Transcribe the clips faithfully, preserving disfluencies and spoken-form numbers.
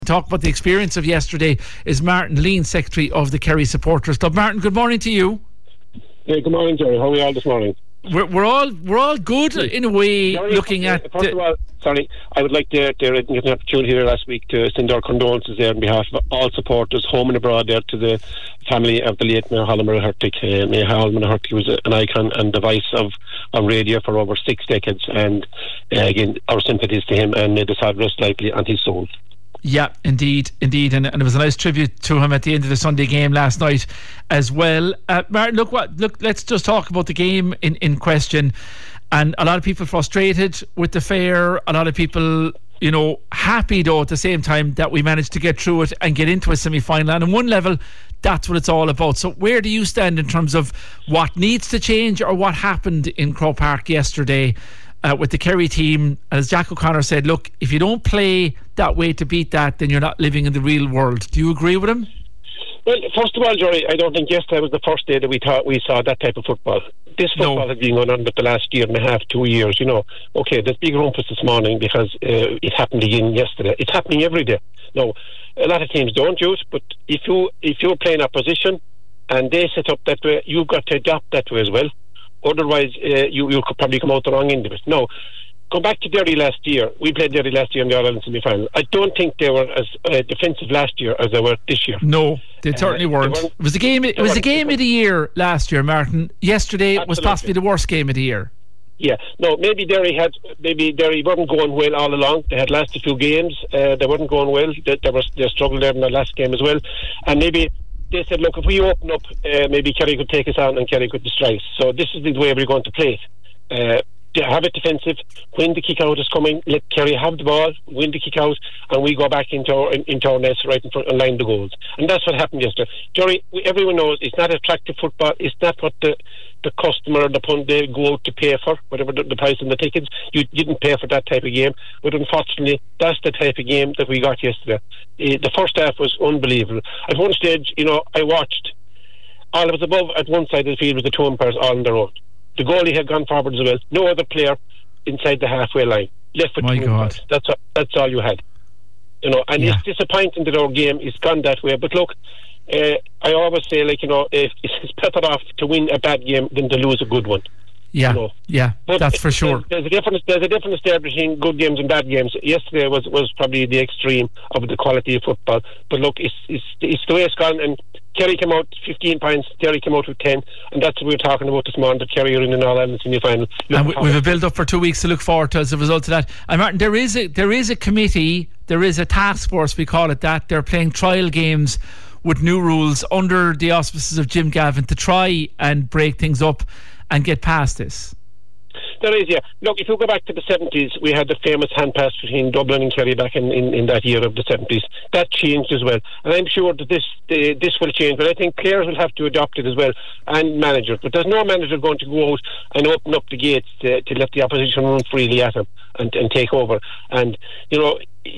Talk about the experience of yesterday is Martin Lean, Secretary of the Kerry Supporters Club. Martin, good morning to you. Yeah, good morning, Jerry. How are we all this morning? We're, we're all we're all good in a way. Jerry, looking uh, at first the, of all, sorry, I would like to, to get an opportunity here last week to send our condolences there on behalf of all supporters, home and abroad, there to the family of the late Mayor Holman Hurtig. Uh, Mayor Holman Hurtig was an icon and the voice of, of radio for over six decades, and uh, again, our sympathies to him, and may the sad rest lightly on his soul. Yeah, indeed, indeed, and, and it was a nice tribute to him at the end of the Sunday game last night as well. Uh, Martin, look, what, look, let's just talk about the game in, in question. And a lot of people frustrated with the fair. A lot of people, you know, happy though at the same time that we managed to get through it and get into a semi-final. And on one level, that's what it's all about. So where do you stand in terms of what needs to change or what happened in Croke Park yesterday? Uh, with the Kerry team, as Jack O'Connor said, look, if you don't play that way to beat that, then you're not living in the real world. Do you agree with him? Well, first of all, Jerry, I don't think yesterday was the first day that we thought we saw that type of football. This football no. has been going on for the last year and a half, two years, you know. Okay, there's big rumpus this morning because uh, it happened again yesterday. It's happening every day. No, a lot of teams don't do it, but if, you, if you're playing opposition and they set up that way, you've got to adapt that way as well. Otherwise, uh, you, you could probably come out the wrong end of it. No, go back to Derry last year. We played Derry last year in the All-Ireland semi-final. I don't think they were as uh, defensive last year as they were this year. No, they certainly uh, weren't. They weren't. It was the game. It was the game of the year last year, Martin. Yesterday Absolutely. was possibly the worst game of the year. Yeah, no, maybe Derry had maybe Derry weren't going well all along. They had lost a few games. Uh, they weren't going well. They, they were they struggled there in the last game as well, and maybe they said, look, if we open up, uh, maybe Kerry could take us on and Kerry could destroy us. So this is the way we're going to play it. Uh, have it defensive. When the kick out is coming, let Kerry have the ball, win the kick out, and we go back into our, into our nest right in front and line the goals. And that's what happened yesterday. Jerry, everyone knows it's not attractive football. It's not what the, the customer or the pundit they go out to pay for, whatever the, the price of the tickets. You didn't pay for that type of game. But unfortunately, that's the type of game that we got yesterday. Uh, the first half was unbelievable. At one stage, you know, I watched all of us above at one side of the field was the two umpires all on their own. The goalie had gone forward as well. No other player inside the halfway line. Left with My two God. umpires. That's all, that's all you had. You know, and yeah. It's disappointing that our game is gone that way. But look, uh, I always say, like, you know, if it's better off to win a bad game than to lose a good one. Yeah, you know? yeah, but that's for sure. There's a difference. There's a difference there between good games and bad games. Yesterday was, was probably the extreme of the quality of football. But look, it's it's it's the way it's gone. And Kerry came out fifteen points. Derry came out with ten, and that's what we were talking about this morning. That Kerry are in an All-Ireland semi-final. And we, we've a build-up for two weeks to look forward to as a result of that. And Martin, there is a there is a committee, there is a task force, we call it that. They're playing trial games with new rules under the auspices of Jim Gavin to try and break things up and get past this. There is, yeah. Look, if you go back to the seventies, we had the famous hand pass between Dublin and Kerry back in, in, in that year of the seventies. That changed as well. And I'm sure that this uh, this will change, but I think players will have to adopt it as well, and managers. But there's no manager going to go out and open up the gates to, to let the opposition run freely at him and, and take over. And, you know,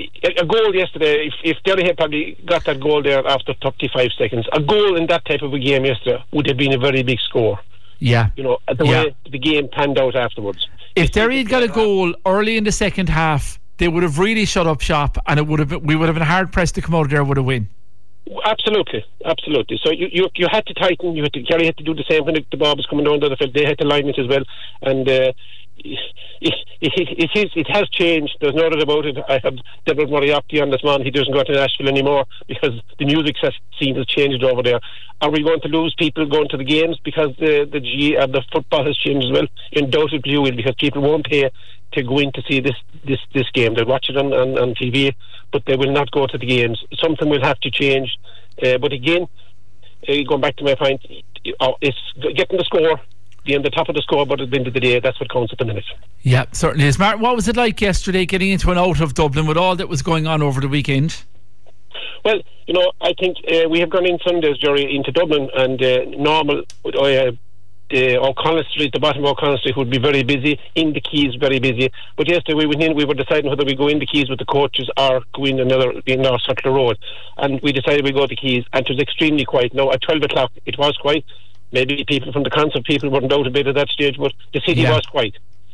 a goal yesterday, if, if Derry had probably got that goal there after thirty-five seconds, a goal in that type of a game yesterday would have been a very big score. Yeah, you know, the yeah. way the game panned out afterwards. If Derry had got a goal early in the second half, they would have really shut up shop, and it would have been, we would have been hard pressed to come out of there with a win. Absolutely, absolutely. So you, you you had to tighten. You had to Kerry had to do the same when the ball was coming down the field. They had to line it as well, and uh, it, it, it, it, is, it has changed. There's no doubt about it. I have Deborah Moriarty on this man. He doesn't go to Nashville anymore because the music scene has changed over there. Are we going to lose people going to the games because the the G uh, the football has changed as well? Undoubtedly you will, because people won't pay to go in to see this this, this game. They'll watch it on, on, on T V, but they will not go to the games. Something will have to change. Uh, but again, uh, going back to my point, uh, it's getting the score, being the top of the score, but at the end of the day, that's what counts at the minute. Yeah, certainly is. Martin, what was it like yesterday getting into and out of Dublin with all that was going on over the weekend? Well, you know, I think uh, we have gone in Sundays, Jerry, into Dublin, and uh, normal uh, uh, O'Connell Street, the bottom of O'Connell Street would be very busy, in the quays very busy. But yesterday we went in, we were deciding whether we go in the quays with the coaches or go in another in our circular road, and we decided we go to the quays, and it was extremely quiet. Now at twelve o'clock it was quiet. Maybe people from the concert people weren't out a bit at that stage, but the city yeah. was quiet.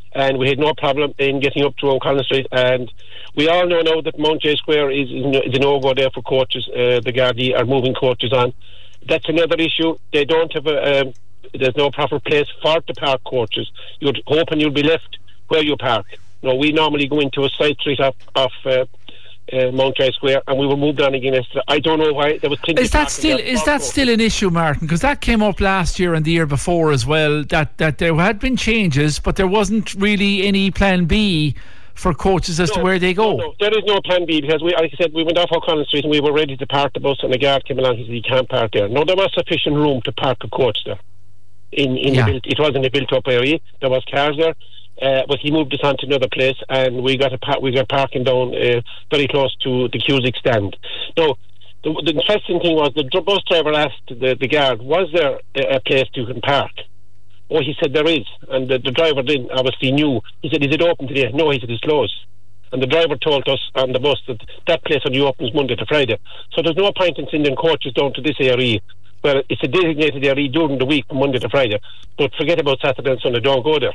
and we had no problem in getting up to O'Connell Street. And we all know now that Mountjoy Square is, is a no-go there for coaches. Uh, the Gardaí are moving coaches on. That's another issue. They don't have a... Um, there's no proper place for the park coaches. You're hoping you'll be left where you park. No, we normally go into a side street off, off uh, uh, Mountjoy Square, and we were moved on again yesterday. I don't know why there was plenty. Is that still is that still an issue, Martin? Because that came up last year and the year before as well. That that there had been changes, but there wasn't really any plan B for coaches as no, to where they go. No, no, there is no plan B, because we, like I said, we went off O'Connell Street and we were ready to park the bus, and the guard came along. He said, "You can't park there." No, there was sufficient room to park a coach there. In in yeah. the built, it wasn't a built-up area. There was cars there. Uh, but he moved us on to another place, and we got a par- we got parking down uh, very close to the Cusick stand. Now, the, the interesting thing was the dr- bus driver asked the, the guard, "Was there a, a place you can park?" Oh, he said there is, and the, the driver didn't obviously knew. He said, "Is it open today?" No, he said it's closed. And the driver told us on the bus that that place only opens Monday to Friday. So there's no point in sending coaches down to this area. Well, it's a designated area during the week from Monday to Friday. But forget about Saturday and Sunday. Don't go there.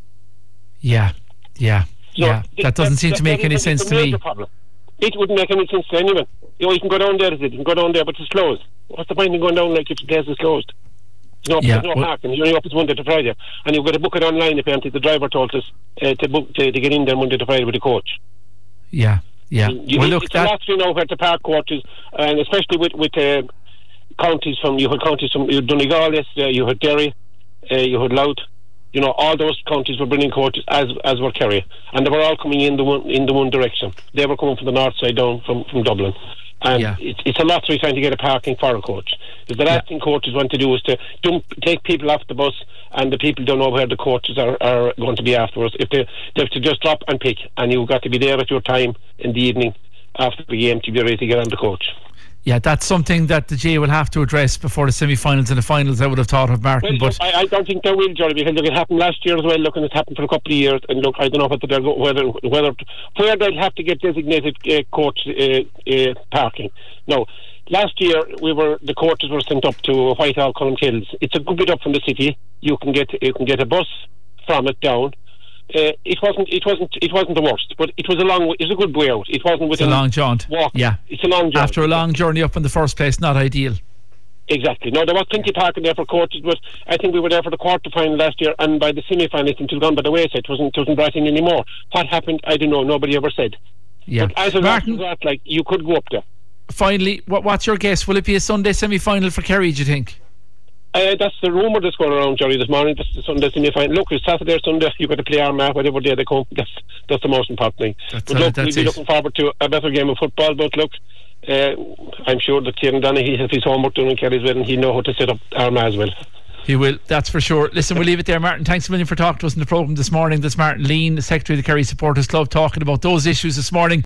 Yeah, yeah, so yeah. That doesn't that, seem that, to make any sense to me. Problem. It wouldn't make any sense to anyone. You know, you can go down there, you can go down there, but it's closed. What's the point in going down like if the place is closed? There's no, yeah, there's no well, parking. You're only up Monday to Friday, and you've got to book it online. Apparently, the driver told us uh, to book to, to get in there Monday to Friday with the coach. Yeah, yeah. You, well, you, look, it's that... a lot to know where to park coaches, and especially with with uh, counties from you had counties from you had Donegal yesterday, you had Derry, uh, you had Louth. You know, all those counties were bringing coaches, as as were Kerry, and they were all coming in the one in the one direction. They were coming from the north side down from, from Dublin, and yeah. it's it's a lot to be trying to get a parking for a coach. Because the last yeah. thing coaches want to do is to dump, take people off the bus, and the people don't know where the coaches are, are going to be afterwards. If they, they have to just drop and pick, and you've got to be there at your time in the evening after the game to be ready to get on the coach. Yeah, that's something that the J will have to address before the semi-finals and the finals, I would have thought of, Martin. Well, but I, I don't think they will, Jerry, because look, it happened last year as well. Look, and it's happened for a couple of years. And look, I don't know whether they're go, whether whether where they'll have to get designated uh, coach uh, uh, parking. No, last year we were the coaches were sent up to Whitehall, Colmcills. It's a good bit up from the city. You can get you can get a bus from it down. Uh, it wasn't. It wasn't. It wasn't the worst, but it was a long. It was a good way out. It wasn't with a long jaunt. Walk. Yeah, it's a long jaunt. After a long journey up in the first place, not ideal. Exactly. No, there was plenty of parking there for coaches, but I think we were there for the quarter final last year, and by the semi-final it's until gone by the wayside. It wasn't. It wasn't brought in anymore. What happened? I don't know. Nobody ever said. Yeah. But as a Martin, result, like you could go up there. Finally, what, what's your guess? Will it be a Sunday semi-final for Kerry, do you think? Uh, that's the rumour that's going around, Jerry, this morning. That's the Sunday semi-final. Look, it's Saturday or Sunday. You've got to play Armagh, whatever day they come. That's that's the most important thing. That's but uh, look, that's we'll be it. looking forward to a better game of football. But look, uh, I'm sure that Kieran Donaghy has his homework done in Kerry as well, and he'll know how to set up Armagh as well. He will, that's for sure. Listen, we'll leave it there, Martin. Thanks a million for talking to us in the programme this morning. That's Martin Lean, the Secretary of the Kerry Supporters Club, talking about those issues this morning.